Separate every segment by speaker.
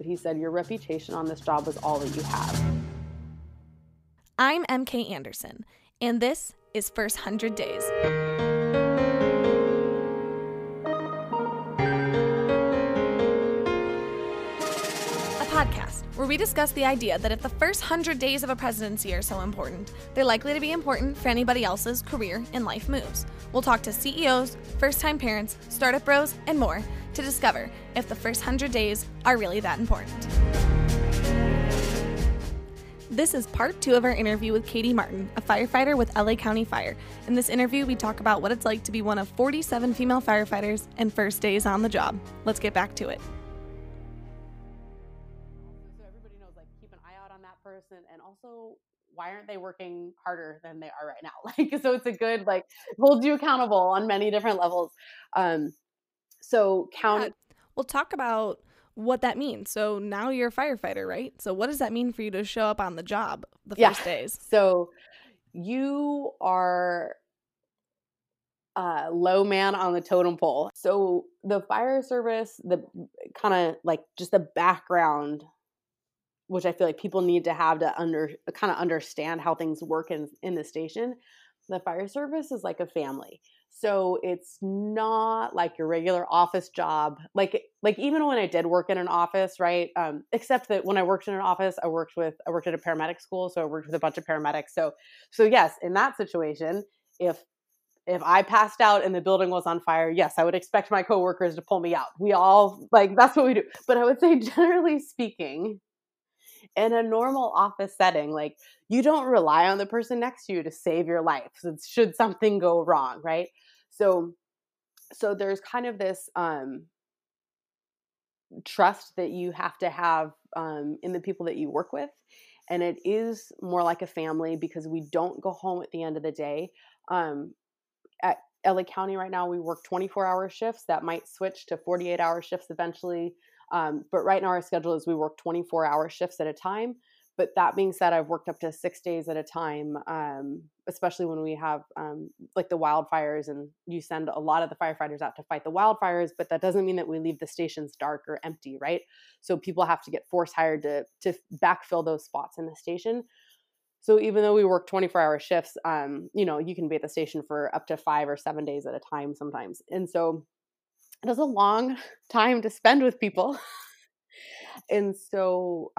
Speaker 1: but he said, your reputation on this job was all that you have.
Speaker 2: I'm MK Anderson, and this is First 100 Days. A podcast where we discuss the idea that if the first 100 days of a presidency are so important, they're likely to be important for anybody else's career and life moves. We'll talk to CEOs, first-time parents, startup bros, and more to discover if the first 100 days are really that important. This is part 2 of our interview with Katie Martin, a firefighter with LA County Fire. In this interview, we talk about what it's like to be one of 47 female firefighters and first days on the job. Let's get back to it.
Speaker 1: So everybody knows, like, keep an eye out on that person, and also, why aren't they working harder than they are right now? Like, so it's a good, like, holds you accountable on many different levels.
Speaker 2: We'll talk about what that means. So now you're a firefighter, right? So what does that mean for you to show up on the job the first days?
Speaker 1: So you are a low man on the totem pole. So the fire service, the kind of like just the background, which I feel like people need to have to understand how things work in the station. The fire service is like a family. So it's not like your regular office job. Like even when I did work in an office, right? Except that when I worked in an office, I worked at a paramedic school. So I worked with a bunch of paramedics. So yes, in that situation, if I passed out and the building was on fire, yes, I would expect my coworkers to pull me out. We all, like, that's what we do. But I would say, generally speaking, in a normal office setting, like, you don't rely on the person next to you to save your life should something go wrong, right? So there's kind of this trust that you have to have in the people that you work with. And it is more like a family because we don't go home at the end of the day. At LA County right now, we work 24-hour shifts. That might switch to 48-hour shifts eventually. But right now our schedule is we work 24-hour shifts at a time. But that being said, I've worked up to 6 days at a time, especially when we have like the wildfires, and you send a lot of the firefighters out to fight the wildfires, but that doesn't mean that we leave the stations dark or empty, right? So people have to get force hired to backfill those spots in the station. So even though we work 24-hour shifts, you can be at the station for up to 5 or 7 days at a time sometimes. And so it is a long time to spend with people. And so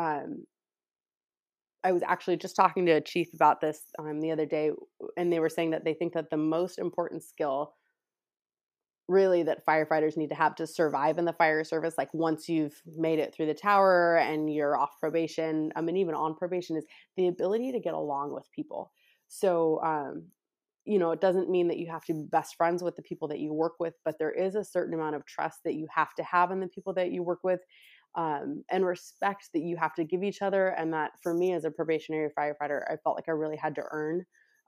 Speaker 1: I was actually just talking to a chief about this the other day, and they were saying that they think that the most important skill really that firefighters need to have to survive in the fire service, like once you've made it through the tower and you're off probation, and even on probation, is the ability to get along with people. So, it doesn't mean that you have to be best friends with the people that you work with, but there is a certain amount of trust that you have to have in the people that you work with. And respect that you have to give each other. And that for me as a probationary firefighter, I felt like I really had to earn,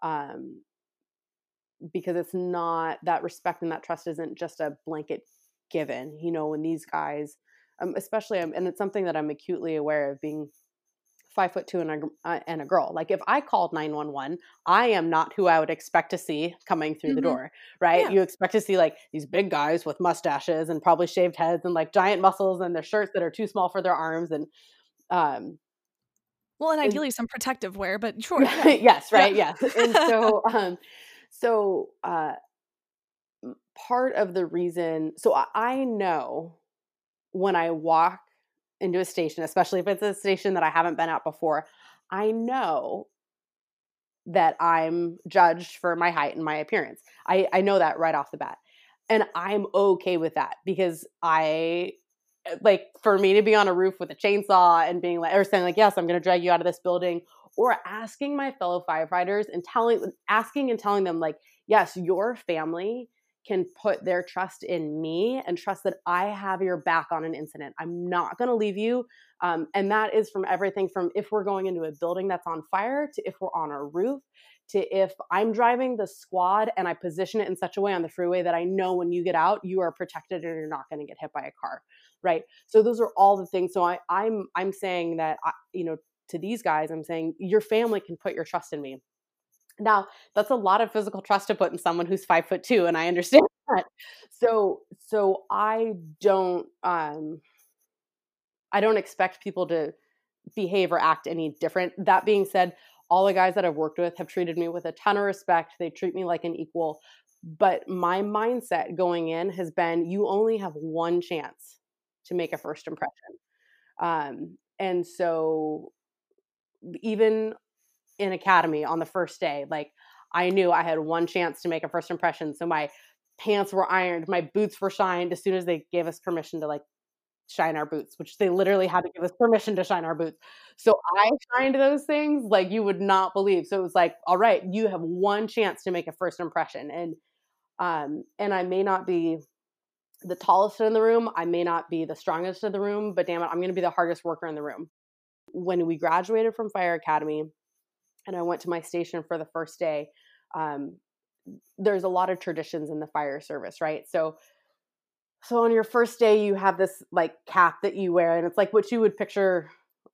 Speaker 1: because it's not that respect and that trust isn't just a blanket given, when these guys, especially, and it's something that I'm acutely aware of being 5'2" and a girl. Like if I called 911, I am not who I would expect to see coming through the door, right? Yeah. You expect to see like these big guys with mustaches and probably shaved heads and like giant muscles and their shirts that are too small for their arms. And,
Speaker 2: and ideally some protective wear, but sure.
Speaker 1: Yeah. Yes. Right. Yeah. Yes. And so, part of the reason, so I know when I walk into a station, especially if it's a station that I haven't been at before, I know that I'm judged for my height and my appearance. I know that right off the bat. And I'm okay with that because for me to be on a roof with a chainsaw and being like, or saying like, yes, I'm going to drag you out of this building, or asking my fellow firefighters and telling them like, yes, your family can put their trust in me and trust that I have your back on an incident. I'm not going to leave you. And that is from everything from if we're going into a building that's on fire to if we're on a roof to if I'm driving the squad and I position it in such a way on the freeway that I know when you get out, you are protected and you're not going to get hit by a car. Right. So those are all the things. So I'm saying that, to these guys, I'm saying your family can put your trust in me. Now, that's a lot of physical trust to put in someone who's 5'2", and I understand that. So I don't, I don't expect people to behave or act any different. That being said, all the guys that I've worked with have treated me with a ton of respect. They treat me like an equal. But my mindset going in has been, you only have one chance to make a first impression. And so even in academy on the first day, like I knew I had one chance to make a first impression. So my pants were ironed, my boots were shined as soon as they gave us permission to like shine our boots, which they literally had to give us permission to shine our boots. So I shined those things like you would not believe. So it was like, all right, you have one chance to make a first impression. And I may not be the tallest in the room. I may not be the strongest in the room, but damn it, I'm going to be the hardest worker in the room. When we graduated from fire academy and I went to my station for the first day, there's a lot of traditions in the fire service, right? So on your first day, you have this like cap that you wear, and it's like what you would picture.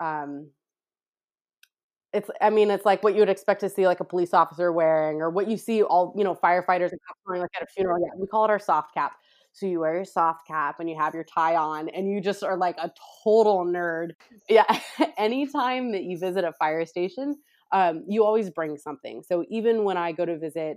Speaker 1: It's like what you would expect to see like a police officer wearing, or what you see all, firefighters and cops wearing like at a funeral. Yeah, we call it our soft cap. So you wear your soft cap and you have your tie on and you just are like a total nerd. Yeah. Anytime that you visit a fire station, you always bring something. So even when I go to visit,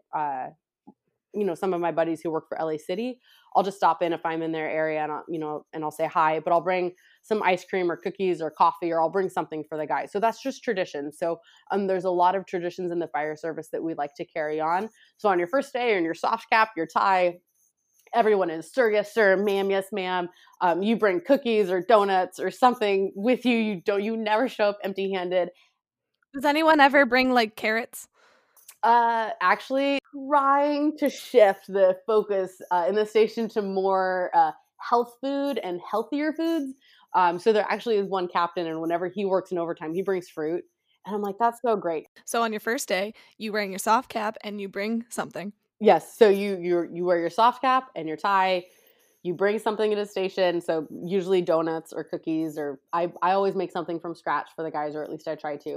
Speaker 1: some of my buddies who work for LA City, I'll just stop in if I'm in their area and I'll say hi, but I'll bring some ice cream or cookies or coffee, or I'll bring something for the guys. So that's just tradition. So there's a lot of traditions in the fire service that we like to carry on. So on your first day, in your soft cap, your tie, everyone is sir, yes, sir, ma'am, yes, ma'am. You bring cookies or donuts or something with you. You never show up empty-handed.
Speaker 2: Does anyone ever bring like carrots?
Speaker 1: Actually trying to shift the focus in the station to more health food and healthier foods. So there actually is one captain, and whenever he works in overtime, he brings fruit. And I'm like, that's so great.
Speaker 2: So on your first day, you wearing your soft cap and you bring something.
Speaker 1: Yes. So you wear your soft cap and your tie. You bring something to the station. So usually donuts or cookies, or I always make something from scratch for the guys, or at least I try to.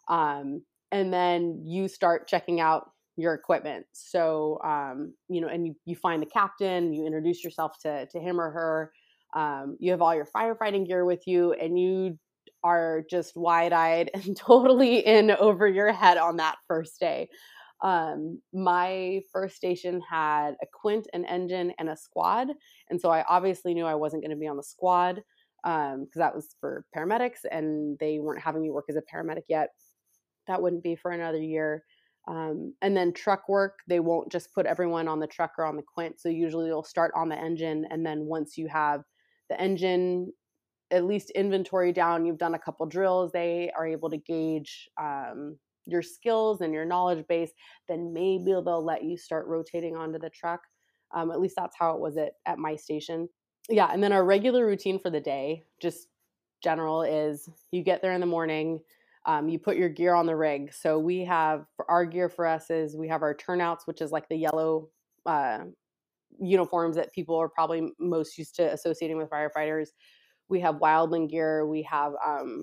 Speaker 1: And then you start checking out your equipment. So, and you find the captain, you introduce yourself to him or her. You have all your firefighting gear with you, and you are just wide-eyed and totally in over your head on that first day. My first station had a quint, an engine, and a squad. And so I obviously knew I wasn't going to be on the squad because that was for paramedics, and they weren't having me work as a paramedic yet. That wouldn't be for another year. And then truck work, they won't just put everyone on the truck or on the quint. So usually they'll start on the engine. And then once you have the engine, at least inventory down, you've done a couple drills, they are able to gauge your skills and your knowledge base, then maybe they'll let you start rotating onto the truck. At least that's how it was at my station. Yeah. And then our regular routine for the day, just general, is you get there in the morning, you put your gear on the rig. So we have, for our gear for us is we have our turnouts, which is like the yellow uniforms that people are probably most used to associating with firefighters. We have wildland gear. We have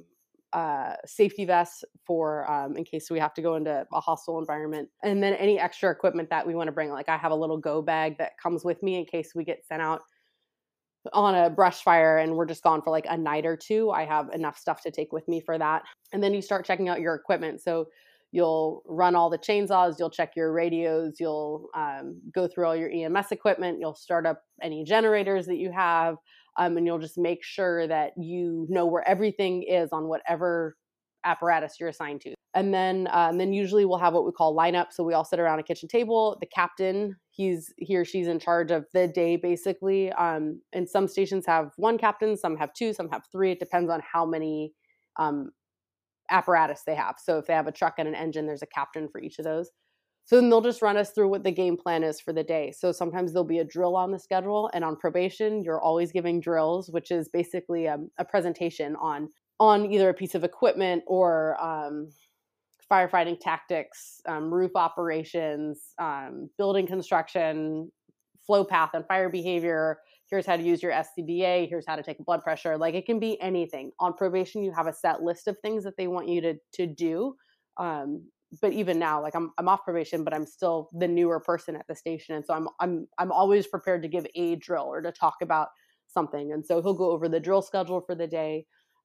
Speaker 1: safety vests for in case we have to go into a hostile environment. And then any extra equipment that we want to bring. Like I have a little go bag that comes with me in case we get sent out on a brush fire and we're just gone for like a night or two. I have enough stuff to take with me for that. And then you start checking out your equipment. So you'll run all the chainsaws, you'll check your radios, you'll go through all your EMS equipment, you'll start up any generators that you have, and you'll just make sure that you know where everything is on whatever apparatus you're assigned to. And then usually we'll have what we call lineup. So we all sit around a kitchen table. The captain, he or she's in charge of the day, basically. And some stations have one captain, some have two, some have three. It depends on how many apparatus they have. So if they have a truck and an engine, there's a captain for each of those. So then they'll just run us through what the game plan is for the day. So sometimes there'll be a drill on the schedule, and on probation, you're always giving drills, which is basically a presentation on either a piece of equipment or firefighting tactics, roof operations, building construction, flow path and fire behavior. Here's how to use your SCBA. Here's how to take a blood pressure. Like it can be anything. On probation, you have a set list of things that they want you to do. But even now, like I'm off probation, but I'm still the newer person at the station, and so I'm always prepared to give a drill or to talk about something. And so he'll go over the drill schedule for the day.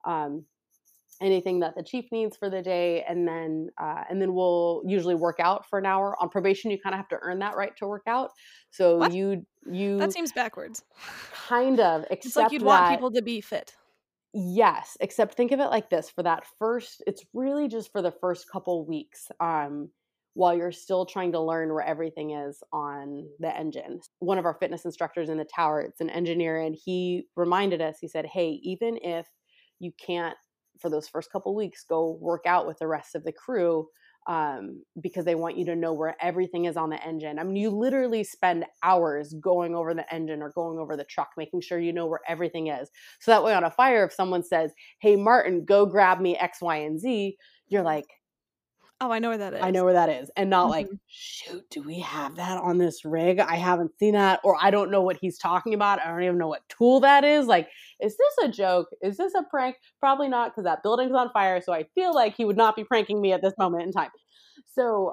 Speaker 1: anything that the chief needs for the day, and then we'll usually work out for an hour. On probation, you kind of have to earn that right to work out. So
Speaker 2: What?
Speaker 1: you
Speaker 2: That seems backwards.
Speaker 1: kind of,
Speaker 2: It's like
Speaker 1: except
Speaker 2: you'd want
Speaker 1: that
Speaker 2: people to be fit.
Speaker 1: yes, except think of it like this: for that first, it's really just for the first couple weeks, while you're still trying to learn where everything is on the engine. One of our fitness instructors in the tower, it's an engineer, and he reminded us, he said, hey, even if you can't, for those first couple weeks, go work out with the rest of the crew, because they want you to know where everything is on the engine. I mean, you literally spend hours going over the engine or going over the truck, making sure you know where everything is. So that way on a fire, if someone says, hey, Martin, go grab me X, Y, and Z, you're like,
Speaker 2: Oh, I know where that
Speaker 1: I know
Speaker 2: is.
Speaker 1: where that is. And not like,
Speaker 2: Mhm.
Speaker 1: shoot, do we have that on this rig? I haven't seen that. Or I don't know what he's talking about. I don't even know what tool that is. Like, is this a joke? Is this a prank? Probably not, because that building's on fire. So I feel like he would not be pranking me at this moment in time. So,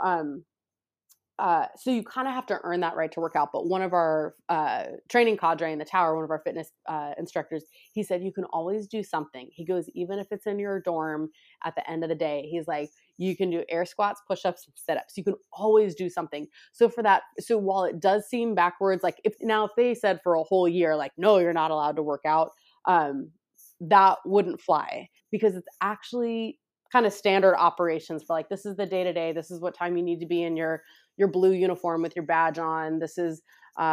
Speaker 1: so you kind of have to earn that right to work out. But one of our training cadre in the tower, one of our fitness instructors, he said, you can always do something. He goes, even if it's in your dorm at the end of the day, he's like, you can do air squats, push-ups, sit-ups. You can always do something. So for that, so while it does seem backwards, like if they said for a whole year, like, no, you're not allowed to work out, that wouldn't fly, because it's actually kind of standard operations for like, this is the day-to-day, this is what time you need to be in your blue uniform with your badge on. This is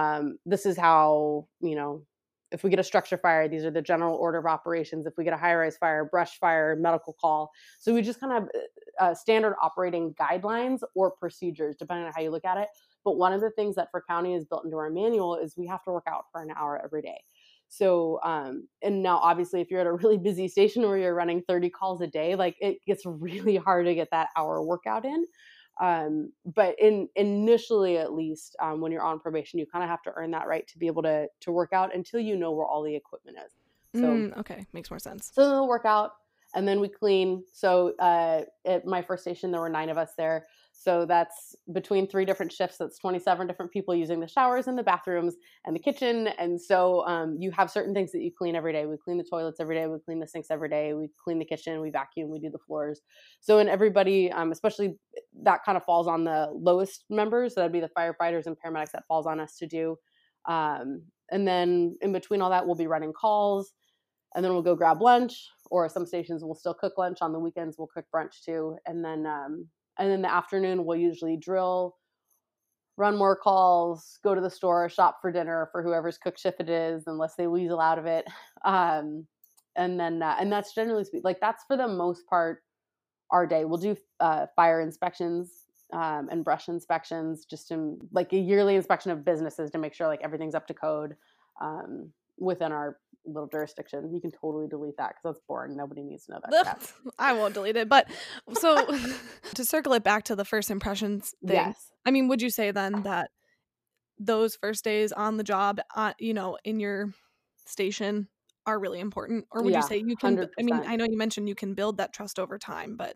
Speaker 1: how, if we get a structure fire, these are the general order of operations. If we get a high-rise fire, brush fire, medical call. So we just kind of have standard operating guidelines or procedures, depending on how you look at it. But one of the things that for county is built into our manual is we have to work out for an hour every day. So, and now obviously if you're at a really busy station where you're running 30 calls a day, like it gets really hard to get that hour workout in. But initially, at least, when you're on probation, you kind of have to earn that right to be able to work out until you know where all the equipment is. So,
Speaker 2: Okay, makes more sense.
Speaker 1: so then we'll work out, and then we clean. So at my first station, there were 9 of us there. So that's between 3 different shifts. That's 27 different people using the showers and the bathrooms and the kitchen. And so you have certain things that you clean every day. We clean the toilets every day. We clean the sinks every day. We clean the kitchen. We vacuum. We do the floors. So, and everybody, especially that kind of falls on the lowest members. So that'd be the firefighters and paramedics. That falls on us to do. And then in between all that, we'll be running calls. And then we'll go grab lunch, or some stations will still cook lunch. On the weekends, we'll cook brunch too. And then the afternoon, we'll usually drill, run more calls, go to the store, shop for dinner for whoever's cook shift it is, unless they weasel out of it. And that's generally like that's for the most part our day. We'll do fire inspections and brush inspections, just to like a yearly inspection of businesses to make sure like everything's up to code within our little jurisdiction. You can totally delete that because that's boring. Nobody needs to know that crap.
Speaker 2: I won't delete it. But so to circle it back to the first impressions thing,
Speaker 1: Yes.
Speaker 2: I mean, would you say then that those first days on the job, in your station are really important? Or would you say you can,
Speaker 1: 100%.
Speaker 2: I mean, I know you mentioned you can build that trust over time, but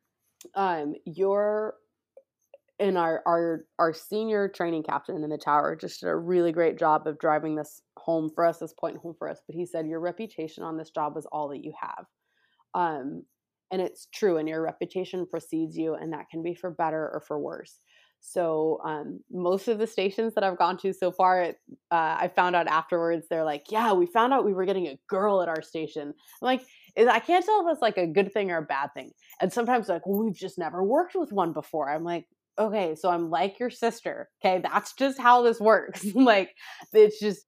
Speaker 1: you're and our senior training captain in the tower just did a really great job of driving this home for us, this point home for us. But he said, your reputation on this job is all that you have. And it's true. And your reputation precedes you, and that can be for better or for worse. So most of the stations that I've gone to so far, I found out afterwards, they're like, yeah, we found out we were getting a girl at our station. I'm like, I can't tell if it's like a good thing or a bad thing. And sometimes like, well, we've just never worked with one before. I'm like, okay, so I'm like your sister. Okay, that's just how this works. Like, it's just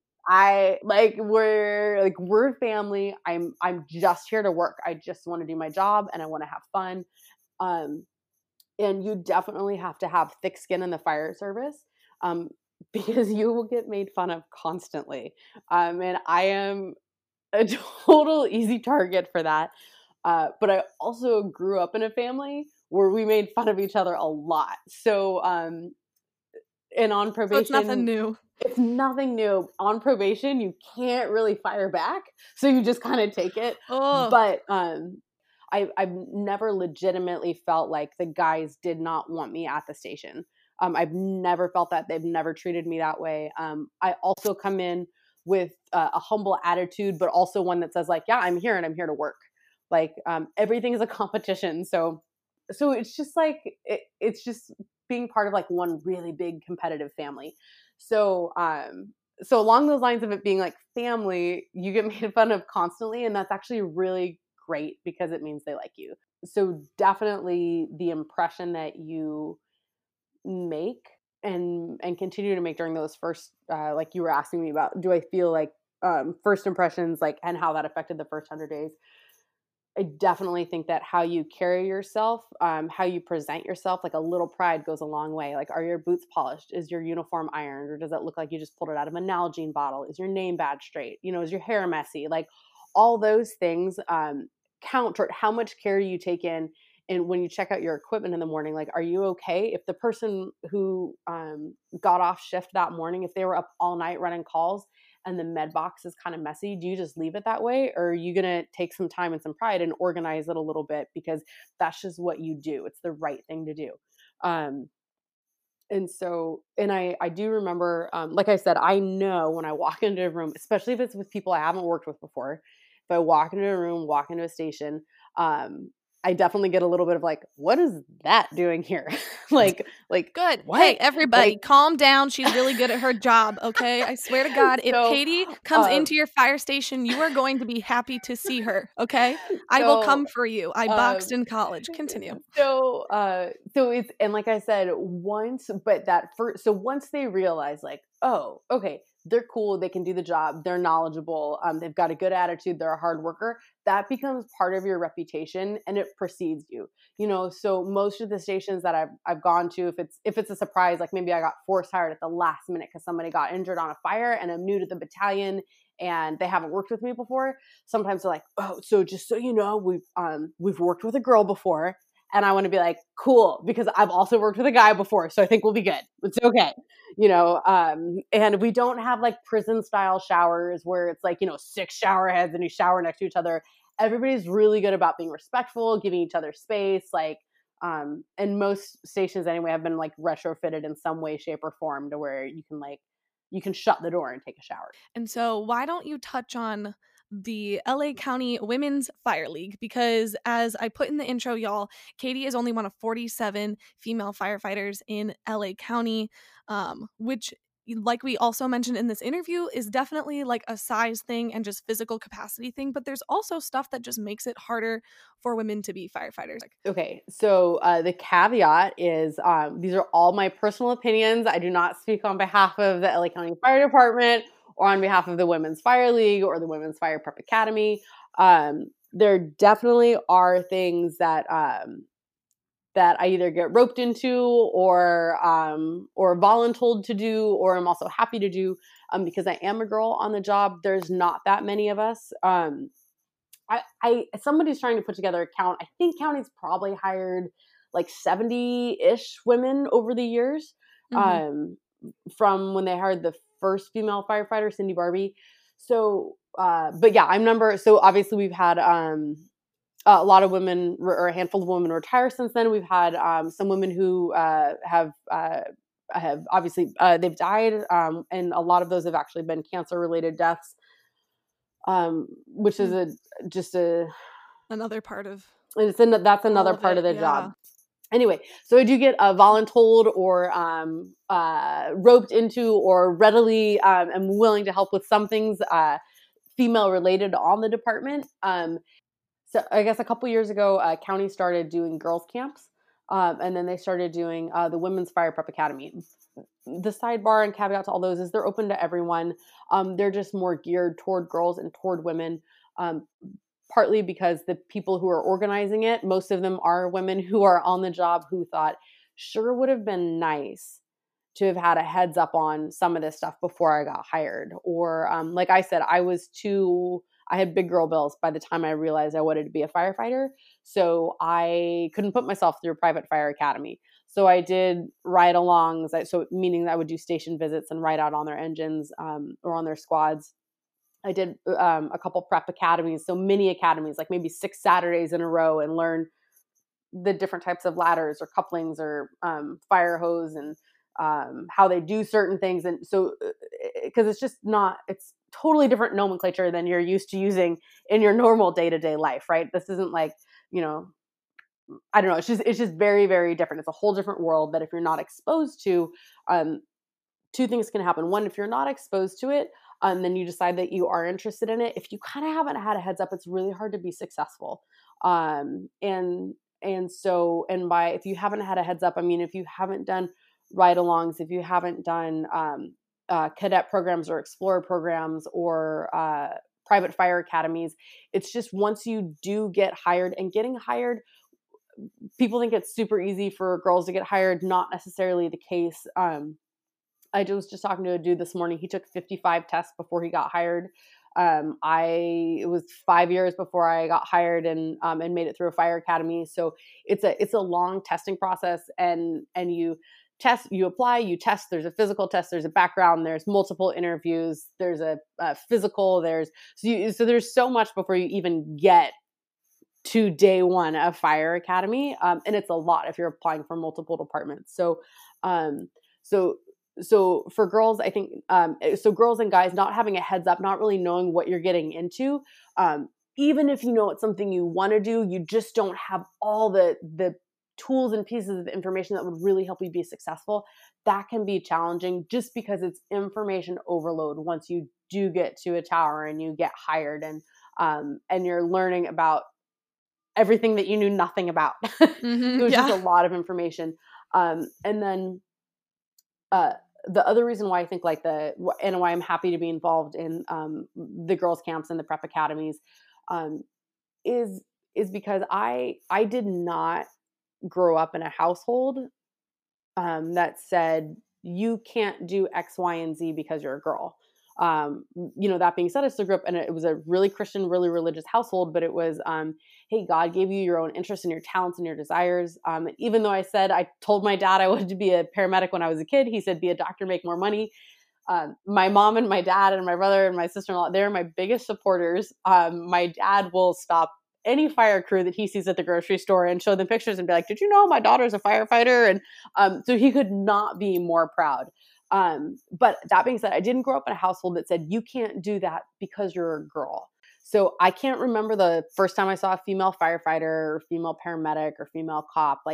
Speaker 1: we're family. I'm just here to work. I just want to do my job and I want to have fun. And you definitely have to have thick skin in the fire service, because you will get made fun of constantly. And I am a total easy target for that. But I also grew up in a family where we made fun of each other a lot. So, and on probation,
Speaker 2: so it's nothing new.
Speaker 1: It's nothing new. On probation, you can't really fire back, so you just kind of take it.
Speaker 2: Oh.
Speaker 1: But I've never legitimately felt like the guys did not want me at the station. I've never felt that. They've never treated me that way. I also come in with a humble attitude, but also one that says like, yeah, I'm here and I'm here to work. Like everything is a competition. So it's just like, it's just being part of like one really big competitive family. So, so along those lines of it being like family, you get made fun of constantly. And that's actually really great because it means they like you. So definitely the impression that you make and continue to make during those first, like you were asking me about, do I feel like first impressions, like, and how that affected the first 100 days. I definitely think that how you carry yourself, how you present yourself, like a little pride goes a long way. Like, are your boots polished? Is your uniform ironed? Or does it look like you just pulled it out of a Nalgene bottle? Is your name badge straight? You know, is your hair messy? Like all those things count toward how much care you take in. And when you check out your equipment in the morning, like, are you okay? If the person who got off shift that morning, if they were up all night running calls, and the med box is kind of messy, do you just leave it that way? Or are you going to take some time and some pride and organize it a little bit because that's just what you do. It's the right thing to do. And so, and I do remember, like I said, I know when I walk into a room, especially if it's with people I haven't worked with before, if I walk into a room, walk into a station, I definitely get a little bit of like, what is that doing here? like
Speaker 2: good.
Speaker 1: what?
Speaker 2: Hey, everybody,
Speaker 1: like,
Speaker 2: calm down. She's really good at her job. Okay. I swear to God, if Katie comes into your fire station, you are going to be happy to see her. Okay. I will come for you. I boxed in college. Continue.
Speaker 1: So it's, and like I said, once they realize like, oh, okay, they're cool, they can do the job, they're knowledgeable, they've got a good attitude, they're a hard worker, that becomes part of your reputation and it precedes you. You know, so most of the stations that I've gone to, if it's a surprise, like maybe I got forced hired at the last minute because somebody got injured on a fire and I'm new to the battalion and they haven't worked with me before, sometimes they're like, oh, so just so you know, we've worked with a girl before. And I want to be like, cool, because I've also worked with a guy before, so I think we'll be good. It's okay. You know, and we don't have like prison style showers where it's like, you know, 6 shower heads and you shower next to each other. Everybody's really good about being respectful, giving each other space. Like, and most stations anyway have been like retrofitted in some way, shape, or form to where you can shut the door and take a shower.
Speaker 2: And so why don't you touch on the LA County Women's Fire League? Because as I put in the intro, y'all, Katie is only one of 47 female firefighters in LA County, which, like we also mentioned in this interview, is definitely like a size thing and just physical capacity thing. But there's also stuff that just makes it harder for women to be firefighters.
Speaker 1: Okay, so the caveat is these are all my personal opinions. I do not speak on behalf of the LA County Fire Department or on behalf of the Women's Fire League or the Women's Fire Prep Academy. There definitely are things that that I either get roped into or voluntold to do, or I'm also happy to do because I am a girl on the job. There's not that many of us. Somebody's trying to put together a count. I think county's probably hired like 70-ish women over the years, from when they hired the first female firefighter, Cindy Barbie. So, but yeah, so obviously we've had a lot of women, or a handful of women, retire since then. We've had some women who have obviously they've died, and a lot of those have actually been cancer-related deaths. Which is
Speaker 2: another part of
Speaker 1: that's another part of the job. Anyway, so I do get voluntold or roped into, or readily am willing to help with some things female related on the department. So I guess a couple years ago, county started doing girls camps, and then they started doing the Women's Fire Prep Academy. The sidebar and caveat to all those is they're open to everyone. They're just more geared toward girls and toward women, partly because the people who are organizing it, most of them are women who are on the job who thought, sure would have been nice to have had a heads up on some of this stuff before I got hired. Or like I said, I had big girl bills by the time I realized I wanted to be a firefighter. So I couldn't put myself through a private fire academy. So I did ride-alongs, so meaning that I would do station visits and ride out on their engines or on their squads. I did a couple prep academies, so mini academies, like maybe 6 Saturdays in a row, and learn the different types of ladders or couplings or fire hose and how they do certain things. And so because it's just not, it's totally different nomenclature than you're used to using in your normal day-to-day life, right? This isn't like, I don't know. It's just very, very different. It's a whole different world that if you're not exposed to, two things can happen. One, if you're not exposed to it, then you decide that you are interested in it. If you kind of haven't had a heads up, it's really hard to be successful. If you haven't had a heads up, I mean, if you haven't done ride-alongs, if you haven't done cadet programs or explorer programs or private fire academies, it's just once you do get hired, and getting hired, people think it's super easy for girls to get hired. Not necessarily the case. I was just talking to a dude this morning. He took 55 tests before he got hired. It was 5 years before I got hired and made it through a fire academy. So it's a long testing process, and you test, you apply, you test. There's a physical test, there's a background, there's multiple interviews, there's a physical, so there's so much before you even get to day one of fire academy. And it's a lot if you're applying for multiple departments. So for girls, I think, so girls and guys not having a heads up, not really knowing what you're getting into, even if you know it's something you want to do, you just don't have all the tools and pieces of information that would really help you be successful. That can be challenging just because it's information overload once you do get to a tower and you get hired, and you're learning about everything that you knew nothing about.
Speaker 2: Mm-hmm,
Speaker 1: It was just a lot of information. And then the other reason why I think and why I'm happy to be involved in the girls camps and the prep academies is because I did not grow up in a household that said you can't do X, Y, and Z because you're a girl. That being said, I still grew up, and it was a really Christian, really religious household, but it was, hey, God gave you your own interests and your talents and your desires. Even though I told my dad I wanted to be a paramedic when I was a kid, he said, be a doctor, make more money. My mom and my dad and my brother and my sister-in-law, they're my biggest supporters. My dad will stop any fire crew that he sees at the grocery store and show them pictures and be like, did you know my daughter's a firefighter? And so he could not be more proud. But that being said, I didn't grow up in a household that said you can't do that because you're a girl. So I can't remember the first time I saw a female firefighter or female paramedic or female cop.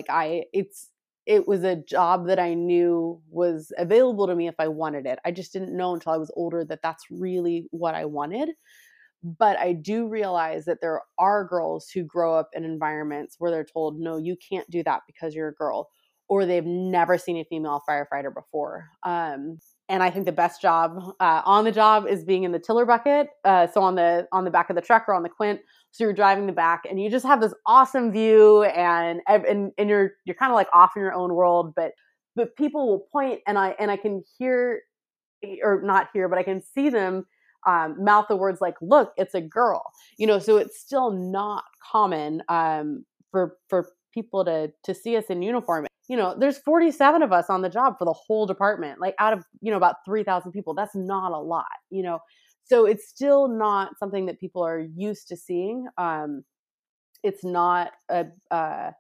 Speaker 1: It was a job that I knew was available to me if I wanted it. I just didn't know until I was older that that's really what I wanted. But I do realize that there are girls who grow up in environments where they're told, no, you can't do that because you're a girl, or they've never seen a female firefighter before. And I think the best job on the job is being in the tiller bucket. So on the back of the truck or on the quint. So you're driving the back and you just have this awesome view, and you're kind of like off in your own world, but people will point, and I can hear, or not hear, but I can see them mouth the words like, look, it's a girl, so it's still not common for people to see us in uniform. There's 47 of us on the job for the whole department, like out of, about 3,000 people. That's not a lot, so it's still not something that people are used to seeing. It's not a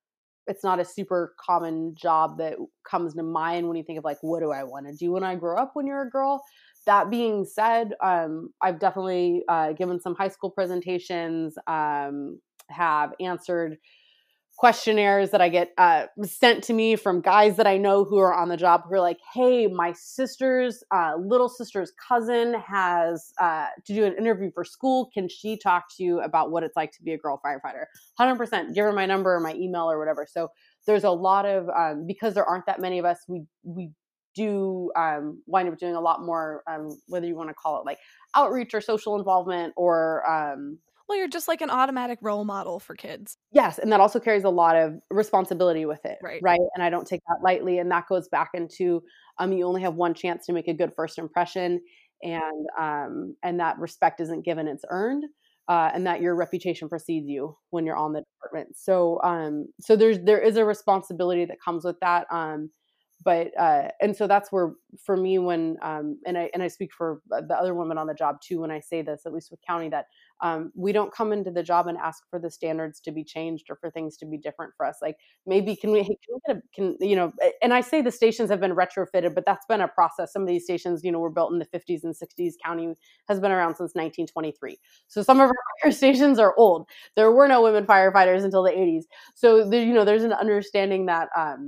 Speaker 1: super common job that comes to mind when you think of like, what do I want to do when I grow up when you're a girl? That being said, I've definitely given some high school presentations, have answered questionnaires that I get sent to me from guys that I know who are on the job who are like, hey, my sister's little sister's cousin has to do an interview for school. Can she talk to you about what it's like to be a girl firefighter? 100%. Give her my number or my email or whatever. So there's a lot of, because there aren't that many of us, we do wind up doing a lot more, whether you want to call it like outreach or social involvement or
Speaker 2: well, you're just like an automatic role model for kids.
Speaker 1: Yes. And that also carries a lot of responsibility with it.
Speaker 2: Right.
Speaker 1: And I don't take that lightly. And that goes back into, you only have one chance to make a good first impression, and that respect isn't given, it's earned, and that your reputation precedes you when you're on the department. So, there is a responsibility that comes with that. And so that's where, for me, when, and I speak for the other women on the job too, when I say this, at least with county, that we don't come into the job and ask for the standards to be changed or for things to be different for us. Like maybe and I say the stations have been retrofitted, but that's been a process. Some of these stations, were built in the 50s and 60s. County has been around since 1923. So some of our fire stations are old. There were no women firefighters until the 80s. So there's an understanding that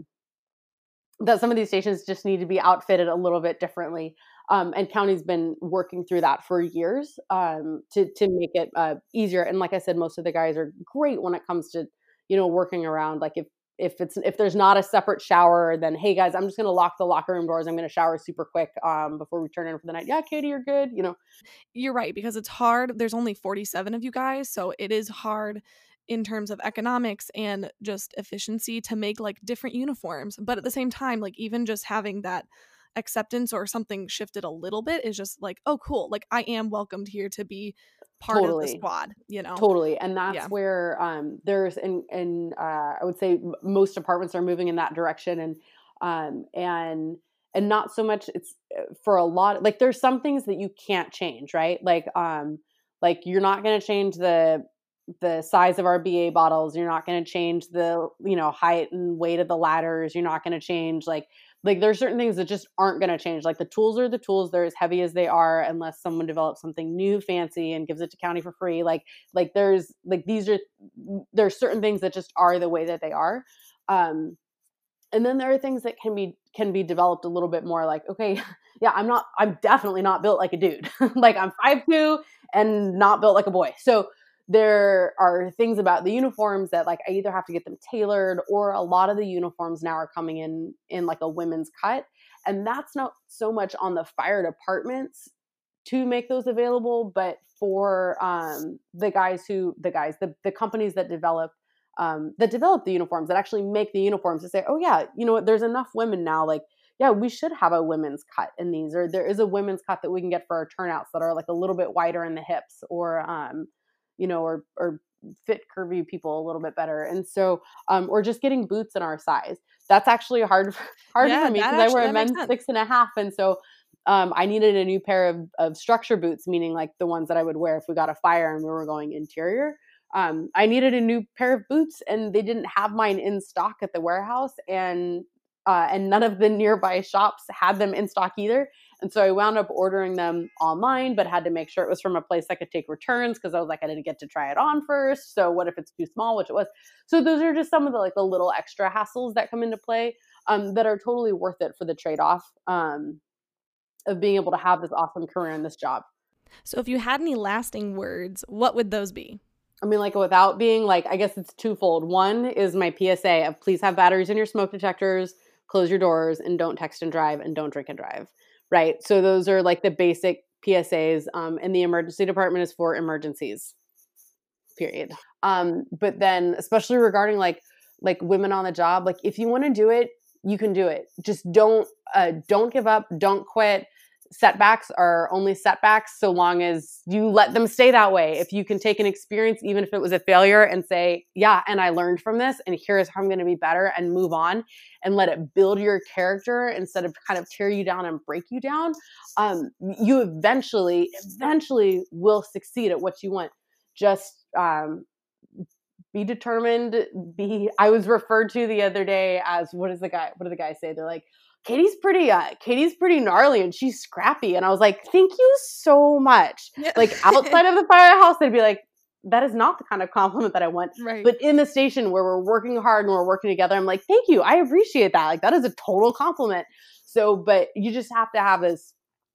Speaker 1: that some of these stations just need to be outfitted a little bit differently. And county's been working through that for years to make it easier. And like I said, most of the guys are great when it comes to, working around. Like if there's not a separate shower, then, hey guys, I'm just going to lock the locker room doors. I'm going to shower super quick before we turn in for the night. Yeah, Katie, you're good.
Speaker 2: You're right, because it's hard. There's only 47 of you guys. So it is hard in terms of economics and just efficiency to make like different uniforms. But at the same time, like even just having that acceptance or something shifted a little bit is just like, oh, cool. Like I am welcomed here to be part of the squad,
Speaker 1: Totally. And that's where there's, I would say most departments are moving in that direction. And not so much it's for a lot, like there's some things that you can't change, right? Like you're not going to change the size of our BA bottles. You're not going to change the, height and weight of the ladders. You're not going to change like there's certain things that just aren't going to change. Like the tools are the tools. They're as heavy as they are, unless someone develops something new, fancy, and gives it to county for free. There's certain things that just are the way that they are. And then there are things that can be developed a little bit more like, okay, yeah, I'm definitely not built like a dude. Like I'm 5'2" and not built like a boy. So there are things about the uniforms that like I either have to get them tailored, or a lot of the uniforms now are coming in like a women's cut. And that's not so much on the fire departments to make those available, but for the companies that develop the uniforms, that actually make the uniforms, to say, oh yeah, you know what, there's enough women now, like, yeah, we should have a women's cut in these, or there is a women's cut that we can get for our turnouts that are like a little bit wider in the hips, or or fit curvy people a little bit better. And so, or just getting boots in our size. That's actually hard for me because I wear a men's 6.5. And so I needed a new pair of structure boots, meaning like the ones that I would wear if we got a fire and we were going interior. I needed a new pair of boots, and they didn't have mine in stock at the warehouse, and none of the nearby shops had them in stock either. And so I wound up ordering them online, but had to make sure it was from a place I could take returns, because I was like, I didn't get to try it on first. So what if it's too small, which it was. So those are just some of the little extra hassles that come into play that are totally worth it for the trade-off of being able to have this awesome career in this job.
Speaker 2: So if you had any lasting words, what would those be?
Speaker 1: I mean, without being I guess it's twofold. One is my PSA of please have batteries in your smoke detectors, close your doors, and don't text and drive, and don't drink and drive. Right. So those are the basic PSAs. And the emergency department is for emergencies, period. But then especially regarding like women on the job, if you want to do it, you can do it. Just don't give up. Don't quit. Setbacks are only setbacks so long as you let them stay that way. If you can take an experience, even if it was a failure, and say, yeah, and I learned from this, and here's how I'm going to be better, and move on, and let it build your character instead of kind of tear you down and break you down, you eventually will succeed at what you want. Just be determined. I was referred to the other day as, what do the guys say? They're like, Katie's pretty gnarly and she's scrappy. And I was like, thank you so much. Yeah. Outside of the firehouse, they'd be like, that is not the kind of compliment that I want. Right. But in the station where we're working hard and we're working together, I'm like, thank you. I appreciate that. That is a total compliment. So, but you just have to have this,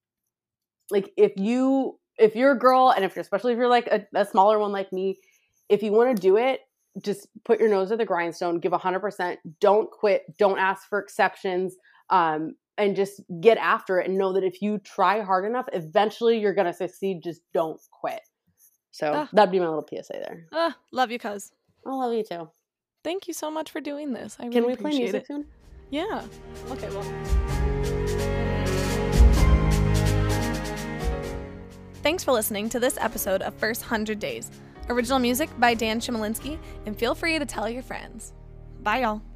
Speaker 1: if you're a girl, and especially if you're a smaller one like me, if you want to do it, just put your nose to the grindstone, give 100%, don't quit, don't ask for exceptions. And just get after it, and know that if you try hard enough, eventually you're going to succeed. Just don't quit. So that'd be my little PSA there.
Speaker 2: Love you, cuz.
Speaker 1: I love you too.
Speaker 2: Thank you so much for doing this. I really
Speaker 1: Can we play music soon?
Speaker 2: Yeah. Okay, well. Thanks for listening to this episode of First 100 Days. Original music by Dan Chmielewski, and feel free to tell your friends. Bye, y'all.